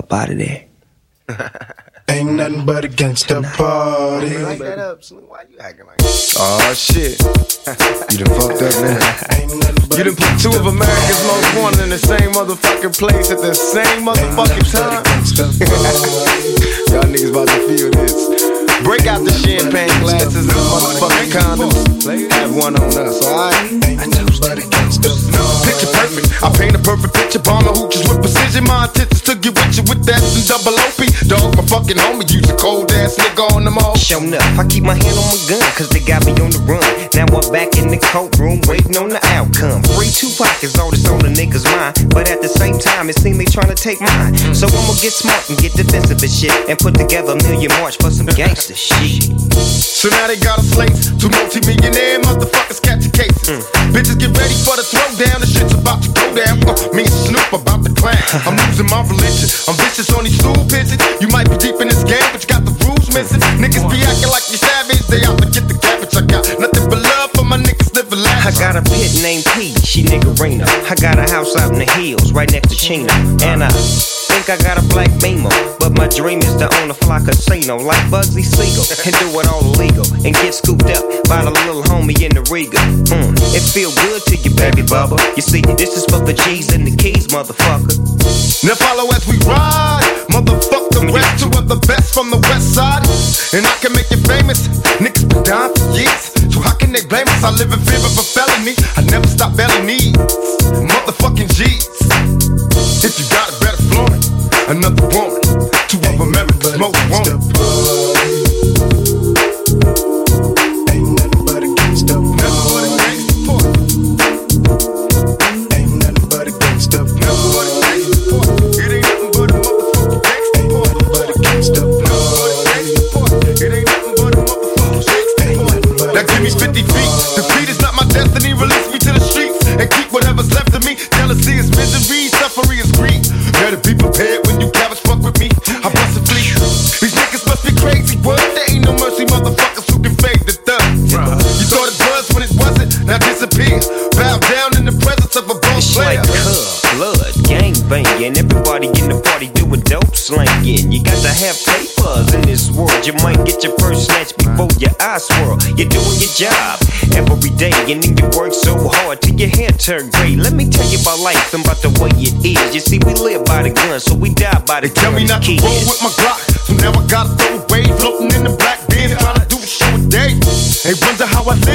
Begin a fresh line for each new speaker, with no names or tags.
up out of there.
Ain't nothing but a gangsta party.
Like that up, Slim. Why you acting like that?
Oh shit. You done fucked up now. You done put two of America's most wanted in the same motherfucking place at the same motherfucking time. Y'all niggas about to feel this. Break out the champagne glasses and motherfucking condoms. Have one on us, alright? Picture perfect. I paint a perfect picture. Bomber hooches with precision. My intentions to get with you with that and double OP. Dog, my fucking homie. Use a cold ass nigga on them all.
Show enough. I keep my hand on my gun, cause they got me on the run. Now I'm back in the courtroom, waiting on the outcome. Free Tupac is all that's on the niggas' mind. But at the same time, it seems they trying to take mine. So I'ma get smart and get defensive and shit. And put together a million march for some gangster shit.
So now they got a slate. Two multi-millionaire motherfuckers catching cases. Bitches get ready for the throwdown. The shit's about to go down. Me and Snoop about to clan. I'm losing my religion. I'm vicious on these stool pigeons. You might be deep in this game, but you got the rules missing. Niggas be acting like you savage. They out to get the cabbage. I got nothing but love for my niggas living life.
I got a pit named P, she niggerina. I got a house out in the hills, right next to Chino. And I think I got a black Beamer, but my dream is to own a fly casino like Bugsy Siegel and do it all illegal and get scooped up by the little homie in the Riga. It feel good to you, baby bubba. You see, this is for the G's and the keys, motherfucker.
Now follow as we ride, motherfuck the rest. Two of the best from the west side, and I can make you famous. Niggas been down for years, so how can they blame us? I live in fear of a felony. I never stop belly needs, motherfucking G's. If you got it, better flaunt it. Another woman, two of America's most wanted.
Ain't nothing but a gangsta party. Ain't nothing but a gangsta party.
It ain't nothing but a motherfucking gangsta party. It ain't nothing but a motherfucking gangsta party. Now give me 50 feet. Defeat is not my destiny. Release me to the streets and keep whatever's left of me. Jealousy is misery, suffering is greed. Better be prepared when you cabbage fuck with me. I bust a fleet. These niggas must be crazy. What? There ain't no mercy, motherfuckers who can fade the thug. You thought it was when it wasn't. Now disappear. Bow down in the presence of a boss player.
It's like blood, gang banging. Everybody in the party doing dope slanging. You got to have papers in this world. You might get your first snatch before your eyes swirl. You're doing your job every day, and then you work so hard till your hair turn gray. Let me tell you about life and about the way it is. You see, we live by the gun, so we die by the gun.
Tell me not to roll with my Glock, so now I gotta throw away. Floating in the black bin, trying to do a show a day. They wonder how I